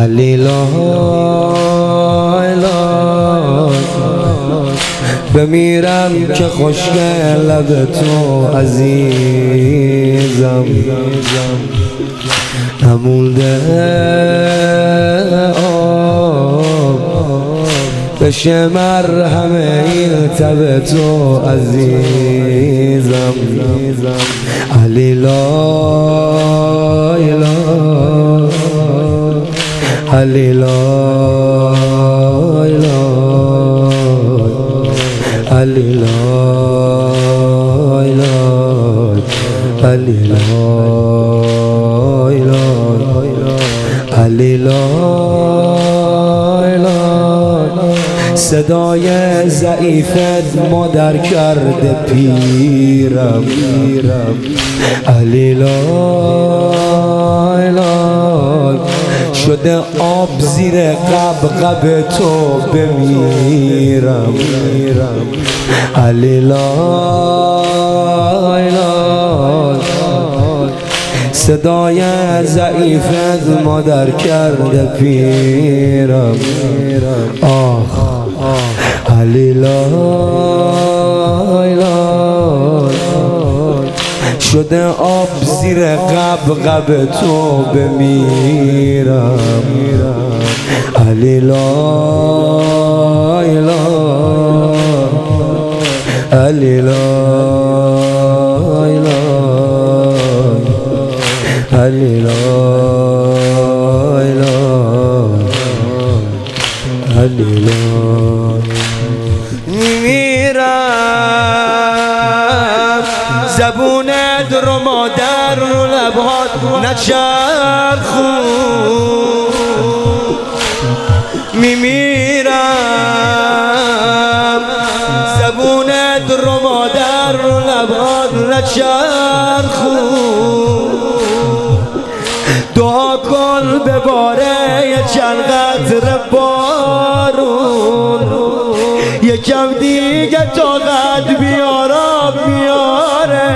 علی بمیرم که خشک لب تو عزیزم نمونده بشه مرهم این تب تو عزیزم علی علی علی علی صدای ضعیفت مادر کرده پیرم علی شده آب زیر قبقب تو بمیرم علی صدای ضعیفت مادر کرده پیرم آخ علی شده آب زیر قبقب تو بمیرم علی علی علی علی میمیرم زبونت رو مادر رو لبهات نچرخون میمیرم زبونت رو مادر رو لبهات نچرخون دعا کن بباره یه چند قطره بارون یکم دیگه طاقت بیاره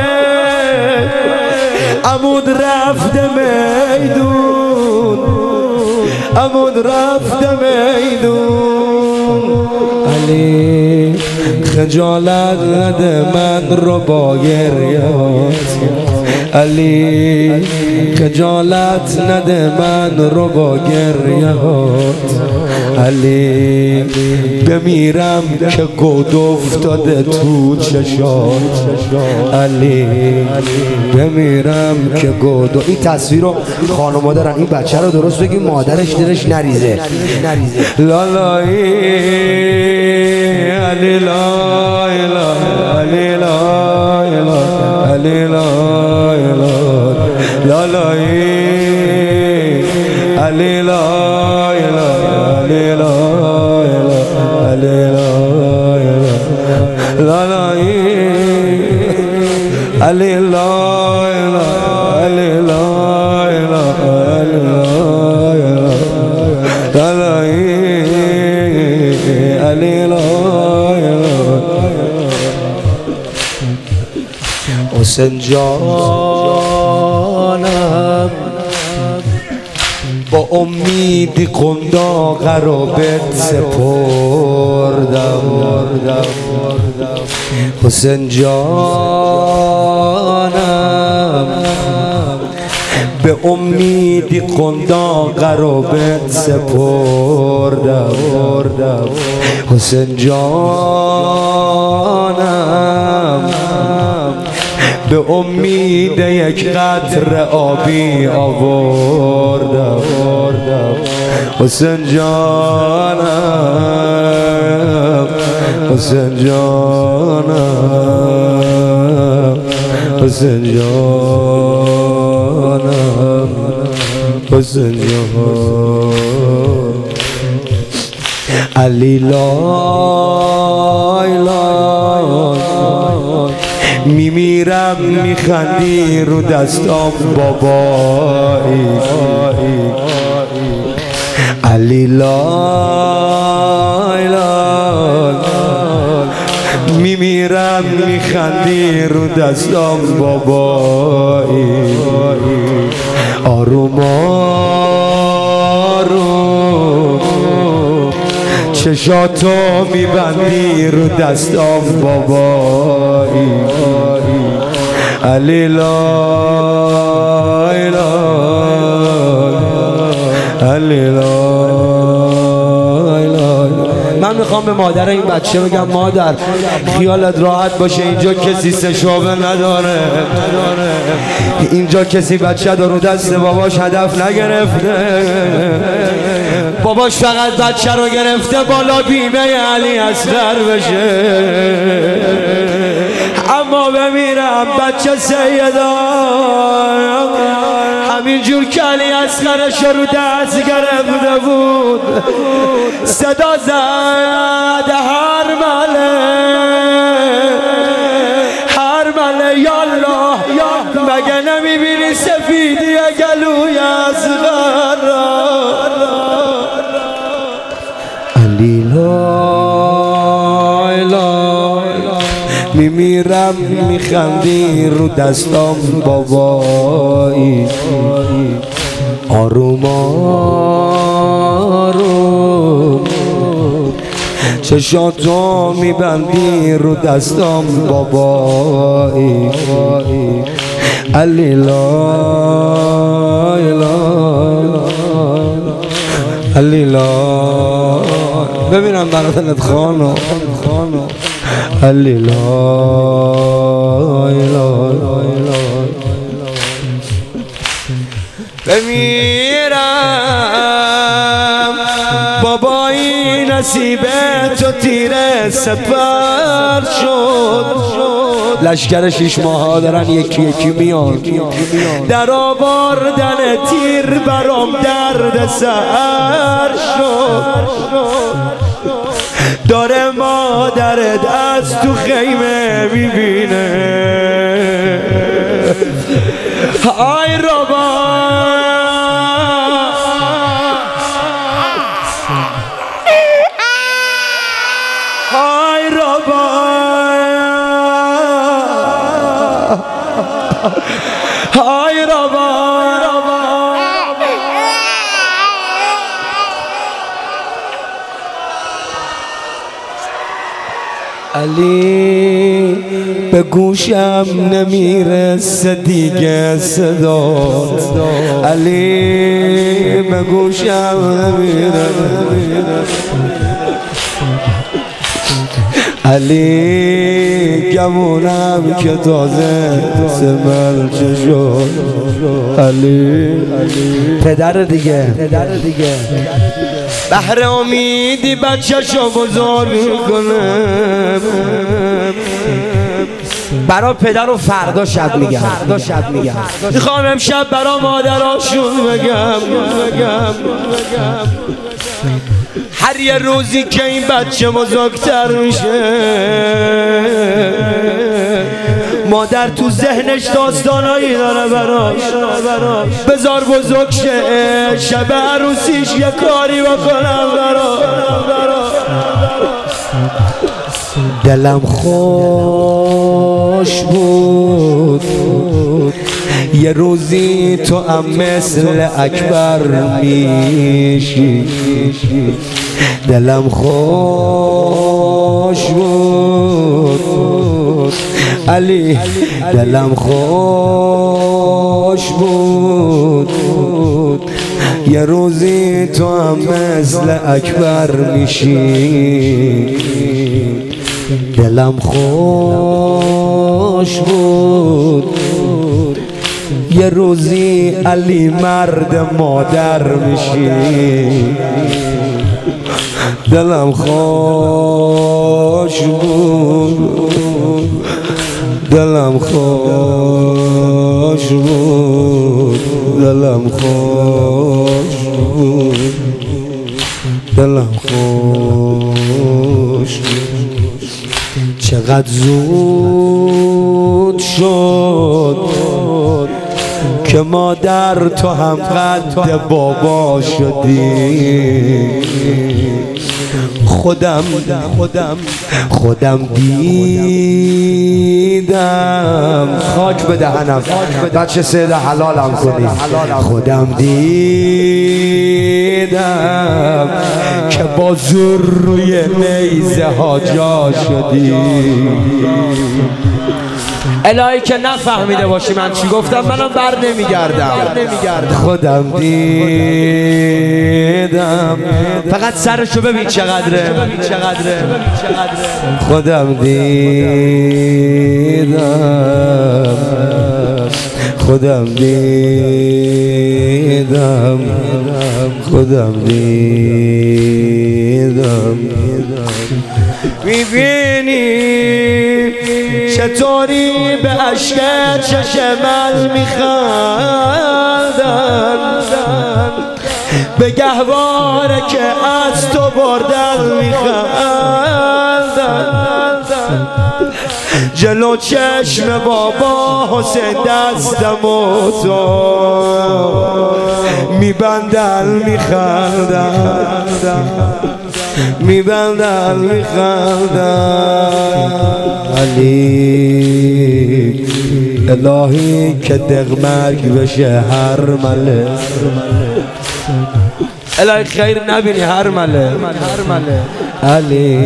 عمود رفته میدون عمود رفته میدون علی خجالت نده من رو با گریهات علی خجالت نده من رو با گریهات علی بمیرم که گود افتاده تو چشات علی بمیرم که گود. این تصویر رو خانواده دارن این بچه رو درست بگیم مادرش دلش نریزه لالایی علی علی علی علی حسین جانم با امیدی قنداق رو بهت سپردم حسین جانم به امیدی قنداق رو بهت سپردم حسین جانم به امید یک قطره آبی آوردم حسین جانم حسین جانم حسین جانم حسین جانم علی میمیرم میخندی رو دستام بابایی علی میمیرم میخندی رو دستام بابایی آروم آروم چشاتو میبندی رو دستام بابایی علی لای علی لای. من میخوام به مادر این بچه بگم مادر خیالت راحت باشه، اینجا کسی سشوابه نداره، اینجا کسی بچه رو دست باباش هدف نگرفته، باباش فقط بچه رو گرفته بالا بیمه علی اصغر بشه. اما بمیرم بچه سیدا همینجور که علی اصغرش رو دست گرفته بود صدا زد هر مله یالله مگه نمیبینی سفیدی گلوی اصغر علی میمیرم میخندی رو دستام بابایی آروم آروم چشاتو میبندی رو دستام بابایی علی لای علی لای. ببینم برادرت خانو علی لای بمیرم بابایی نصیبه تو تیره سپر شد. لشکر 6 ماه دارن یکی یکی میان در آوردن تیر برام درد سر شد. داره مادرت از تو خیمه میبینه های ربا های ربا های ربا علی به گوشم نمیرسه دیگه صدا علی به گوشم نمیرسه علی گمونم که تازه سمر چه شد علی پدر دیگه بهر امیدی بچه شو بزرگ کنه برا پدر و فردا شب میگم میخوام امشب برا مادراشون بگم هر یه روزی که این بچه بزرگتر میشه مادر تو ذهنش داستانایی داره براش بذار بزرگ شه شب عروسیش یه کاری بکنم براش دلم خوش بود یه روزی تو هم مثل اکبر میشی دلم خوش بود علی دلم خوش بود یه روزی تو هم مثل اکبر میشی دلم خوش بود یه روزی علی مرد مادر میشی دلم خوش بود دلم خوش بود دلم خوش بود دلم خوش بود چقدر زود شد که مادر تو هم قد بابا شدی خودم دیدم خاک به دهنم بچه سید حلالم کنی خودم دیدم که با زور روی نیزه ها جا شدی الهی که نفهمیده باشی من چی گفتم منم بر نمیگردم خودم دیدم فقط سرشو ببین چقدره خودم دیدم خودم دیدم میبینی چطوری به عشق چشمت میخندن به گهواره که از تو بردن میخندن جلو چشم بابا حسین دستم و تو میبندن میخندن علی الهی که دغمرگ بشه هر مله الهی خیر نبینی هر مله علی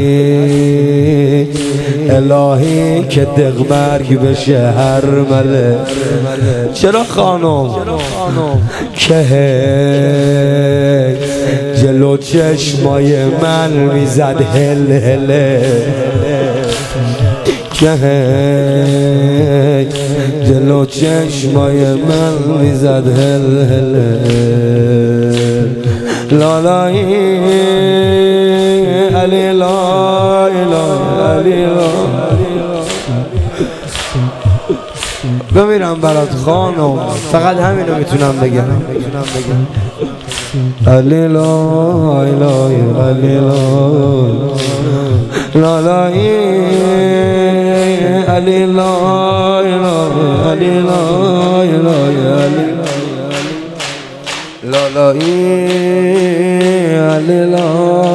الهی که دغمرگ بشه هر مله چرا خانم که جلو چشمای من میزد هل هله که جلو چشمای من میزد هل هله لالایی علی لا علی لا بمیرم برات خانم فقط همینو میتونم بگم علی لا علی لا لالایی علی لا علی لا لالایی علی لا